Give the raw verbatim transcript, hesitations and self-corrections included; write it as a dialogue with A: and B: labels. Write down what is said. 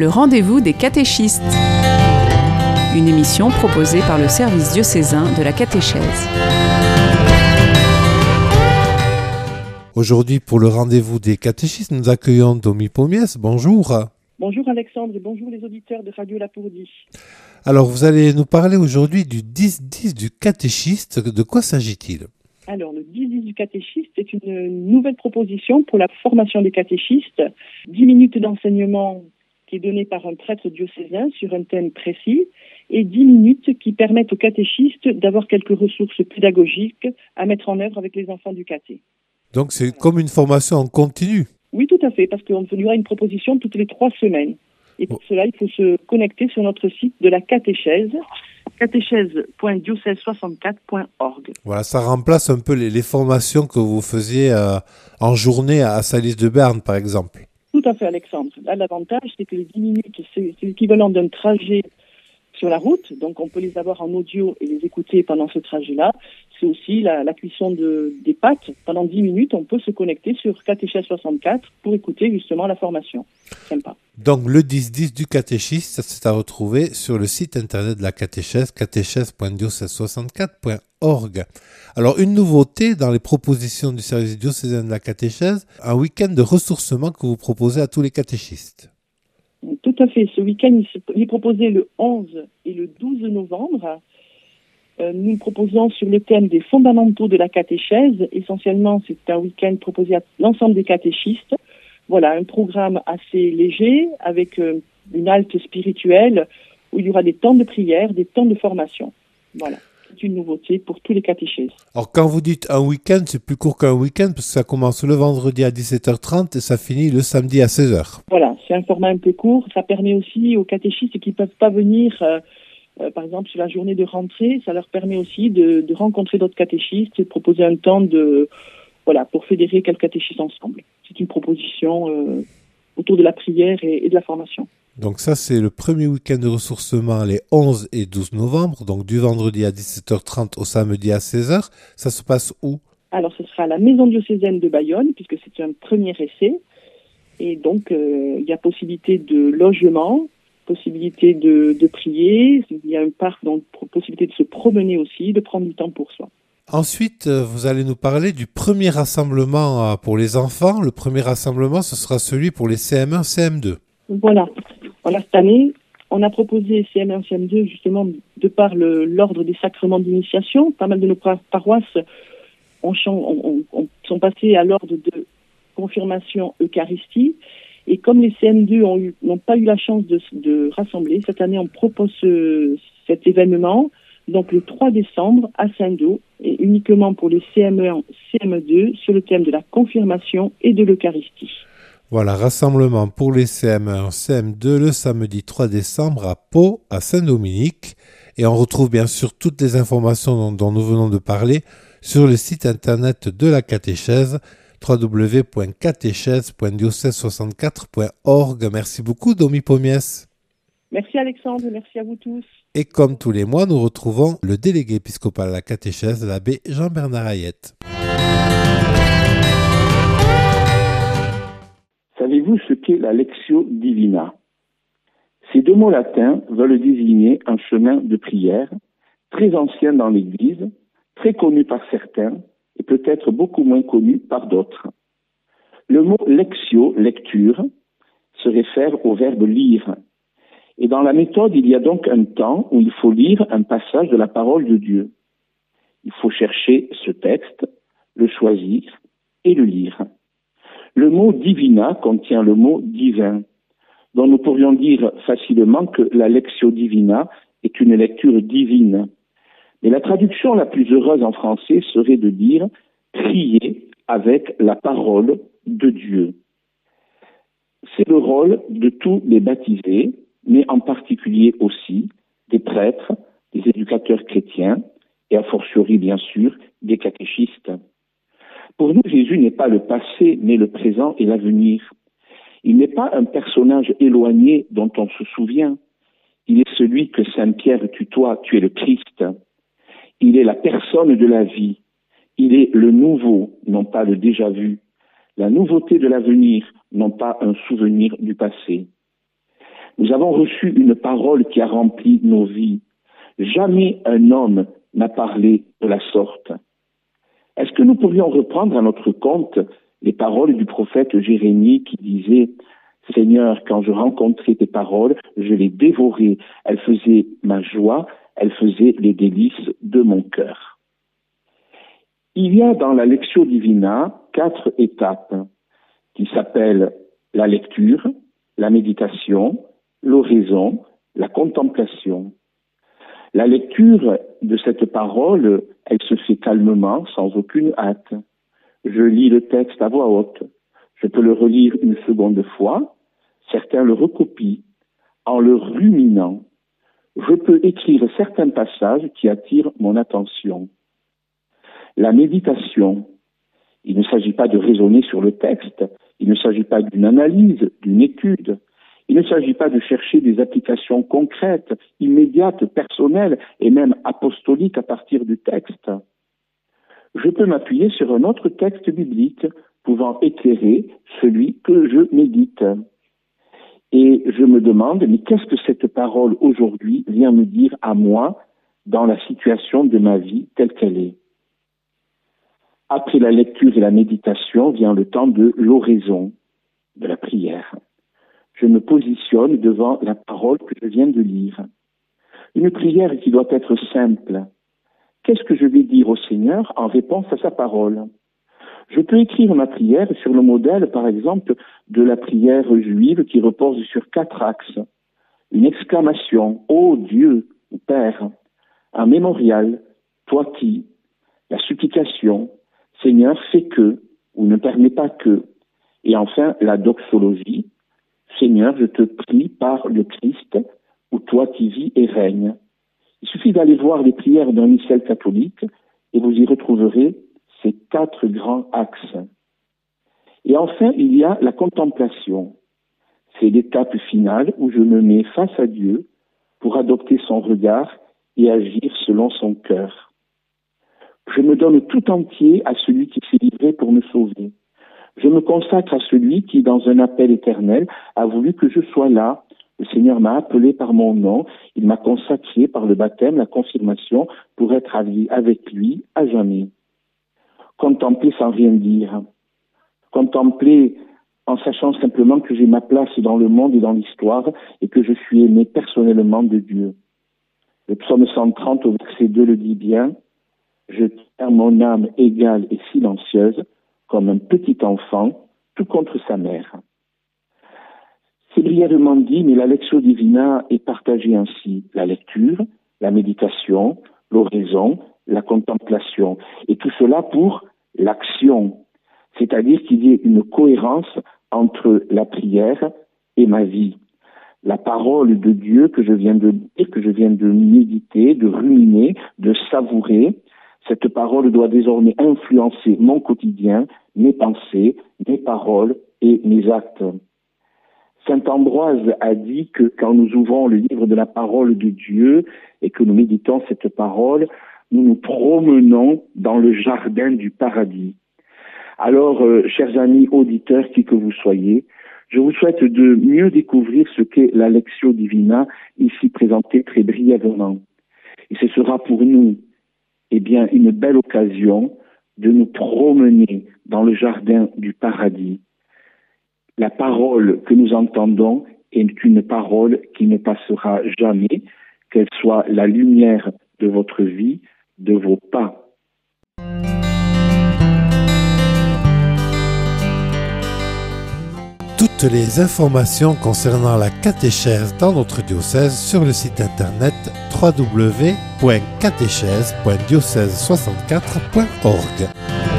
A: Le rendez-vous des catéchistes. Une émission proposée par le service diocésain de la catéchèse.
B: Aujourd'hui, pour le rendez-vous des catéchistes, nous accueillons Domi Pomies. Bonjour.
C: Bonjour Alexandre et bonjour les auditeurs de Radio Lapourdie.
B: Alors, vous allez nous parler aujourd'hui du dix dix du catéchiste. De quoi s'agit-il ?
C: Alors, le dix dix du catéchiste est une nouvelle proposition pour la formation des catéchistes. dix minutes d'enseignement qui est donné par un prêtre diocésain sur un thème précis et dix minutes qui permettent aux catéchistes d'avoir quelques ressources pédagogiques à mettre en œuvre avec les enfants du caté.
B: Donc, c'est comme une formation en continu ?
C: Oui, tout à fait, parce qu'il y aura une proposition toutes les trois semaines. Et pour cela, il faut se connecter sur notre site de la catéchèse, catéchèse point diocèse soixante-quatre point org.
B: Voilà, ça remplace un peu les, les formations que vous faisiez euh, en journée à Salis de Berne, par exemple.
C: Tout à fait, Alexandre. Là, l'avantage, c'est que les dix minutes, c'est, c'est l'équivalent d'un trajet sur la route. Donc, on peut les avoir en audio et les écouter pendant ce trajet-là. C'est aussi la, la cuisson de, des pâtes. Pendant dix minutes, on peut se connecter sur catéchèse soixante-quatre pour écouter justement la formation. Sympa.
B: Donc, le dix dix du catéchiste, c'est à retrouver sur le site internet de la catéchèse, catéchèse point diocèse soixante-quatre point org. Alors, une nouveauté dans les propositions du service diocésain de la catéchèse, un week-end de ressourcement que vous proposez à tous les catéchistes.
C: Tout à fait. Ce week-end, il est proposé le onze et le douze novembre. Euh, nous le proposons sur le thème des fondamentaux de la catéchèse. Essentiellement, c'est un week-end proposé à l'ensemble des catéchistes. Voilà, un programme assez léger avec euh, une halte spirituelle où il y aura des temps de prière, des temps de formation. Voilà, c'est une nouveauté pour tous les catéchèses.
B: Alors, quand vous dites un week-end, c'est plus court qu'un week-end parce que ça commence le vendredi à dix-sept heures trente et ça finit le samedi à seize heures.
C: Voilà, c'est un format un peu court. Ça permet aussi aux catéchistes qui ne peuvent pas venir... Euh, Euh, par exemple, sur la journée de rentrée, ça leur permet aussi de, de rencontrer d'autres catéchistes et de proposer un temps de, voilà, pour fédérer quelques catéchistes ensemble. C'est une proposition euh, autour de la prière et, et de la formation.
B: Donc ça, c'est le premier week-end de ressourcement les onze et douze novembre, donc du vendredi à dix-sept heures trente au samedi à seize heures. Ça se passe où ?
C: Alors, ce sera à la Maison diocésaine de Bayonne, puisque c'est un premier essai. Et donc, euh, il y a possibilité de logement, possibilité de, de prier, il y a un parc, donc possibilité de se promener aussi, de prendre du temps pour soi.
B: Ensuite, vous allez nous parler du premier rassemblement pour les enfants. Le premier rassemblement, ce sera celui pour les C M un, C M deux.
C: Voilà. Voilà, cette année, on a proposé C M un, C M deux, justement, de par le, l'ordre des sacrements d'initiation. Pas mal de nos paroisses ont, ont, ont, sont passées à l'ordre de confirmation Eucharistie. Et comme les C M deux ont eu, n'ont pas eu la chance de, de rassembler, cette année on propose ce, cet événement, donc le trois décembre à Saint-Do, et uniquement pour les C M un, C M deux, sur le thème de la confirmation et de l'Eucharistie.
B: Voilà, rassemblement pour les C M un, C M deux le samedi trois décembre à Pau, à Saint-Dominique. Et on retrouve bien sûr toutes les informations dont, dont nous venons de parler sur le site internet de la catéchèse, w w w point catéchèse point diocèse soixante-quatre point org. Merci beaucoup, Domi Pomies.
C: Merci Alexandre, merci à vous tous.
B: Et comme tous les mois, nous retrouvons le délégué épiscopal à la catéchèse, l'abbé Jean-Bernard Hayette.
D: Savez-vous ce qu'est la Lectio Divina ? Ces deux mots latins veulent désigner un chemin de prière très ancien dans l'Église, très connu par certains, et peut-être beaucoup moins connu par d'autres. Le mot lectio, lecture, se réfère au verbe lire. Et dans la méthode, il y a donc un temps où il faut lire un passage de la parole de Dieu. Il faut chercher ce texte, le choisir et le lire. Le mot divina contient le mot divin, dont nous pourrions dire facilement que la lectio divina est une lecture divine. Mais la traduction la plus heureuse en français serait de dire « prier avec la parole de Dieu ». C'est le rôle de tous les baptisés, mais en particulier aussi des prêtres, des éducateurs chrétiens et a fortiori bien sûr des catéchistes. Pour nous, Jésus n'est pas le passé, mais le présent et l'avenir. Il n'est pas un personnage éloigné dont on se souvient. Il est celui que Saint Pierre tutoie, tu es le Christ. Il est la personne de la vie. Il est le nouveau, non pas le déjà vu. La nouveauté de l'avenir, non pas un souvenir du passé. Nous avons reçu une parole qui a rempli nos vies. Jamais un homme n'a parlé de la sorte. Est-ce que nous pourrions reprendre à notre compte les paroles du prophète Jérémie qui disait « Seigneur, quand je rencontrais tes paroles, je les dévorais. Elles faisaient ma joie, elles faisaient les délices de mon cœur. » Il y a dans la Lectio Divina quatre étapes qui s'appellent la lecture, la méditation, l'oraison, la contemplation. La lecture de cette parole, elle se fait calmement, sans aucune hâte. Je lis le texte à voix haute. Je peux le relire une seconde fois. Certains le recopient en le ruminant. Je peux écrire certains passages qui attirent mon attention. La méditation, il ne s'agit pas de raisonner sur le texte, il ne s'agit pas d'une analyse, d'une étude, il ne s'agit pas de chercher des applications concrètes, immédiates, personnelles et même apostoliques à partir du texte. Je peux m'appuyer sur un autre texte biblique pouvant éclairer celui que je médite. Et je me demande, mais qu'est-ce que cette parole aujourd'hui vient me dire à moi dans la situation de ma vie telle qu'elle est? Après la lecture et la méditation vient le temps de l'oraison, de la prière. Je me positionne devant la parole que je viens de lire. Une prière qui doit être simple. Qu'est-ce que je vais dire au Seigneur en réponse à sa parole? Je peux écrire ma prière sur le modèle, par exemple, de la prière juive qui repose sur quatre axes. Une exclamation, « Ô Dieu, Père », un mémorial, « Toi qui », la supplication, « Seigneur, fais que » ou « ne permets pas que », et enfin la doxologie, « Seigneur, je te prie par le Christ, ou toi qui vis et règnes ». Il suffit d'aller voir les prières d'un missel catholique et vous y retrouverez ces quatre grands axes. Et enfin, il y a la contemplation. C'est l'étape finale où je me mets face à Dieu pour adopter son regard et agir selon son cœur. Je me donne tout entier à celui qui s'est livré pour me sauver. Je me consacre à celui qui, dans un appel éternel, a voulu que je sois là. Le Seigneur m'a appelé par mon nom, il m'a consacré par le baptême, la confirmation, pour être avec lui à jamais. Contempler sans rien dire. Contempler en sachant simplement que j'ai ma place dans le monde et dans l'histoire et que je suis aimé personnellement de Dieu. Le psaume cent trente au verset deux le dit bien, « Je tiens mon âme égale et silencieuse comme un petit enfant, tout contre sa mère. » C'est brièvement dit, mais la Lectio Divina est partagée ainsi. La lecture, la méditation, l'oraison, la contemplation. Et tout cela pour l'action. C'est-à-dire qu'il y ait une cohérence entre la prière et ma vie. La parole de Dieu que je viens de dire, que je viens de méditer, de ruminer, de savourer, cette parole doit désormais influencer mon quotidien, mes pensées, mes paroles et mes actes. Saint Ambroise a dit que quand nous ouvrons le livre de la parole de Dieu et que nous méditons cette parole, nous nous promenons dans le jardin du paradis. Alors, euh, chers amis auditeurs, qui que vous soyez, je vous souhaite de mieux découvrir ce qu'est la Lectio Divina, ici présentée très brièvement. Et ce sera pour nous, eh bien, une belle occasion de nous promener dans le jardin du paradis. La parole que nous entendons est une parole qui ne passera jamais, qu'elle soit la lumière de votre vie, de vos pas.
B: Toutes les informations concernant la catéchèse dans notre diocèse sur le site internet w w w point catéchèse point diocèse soixante-quatre point org.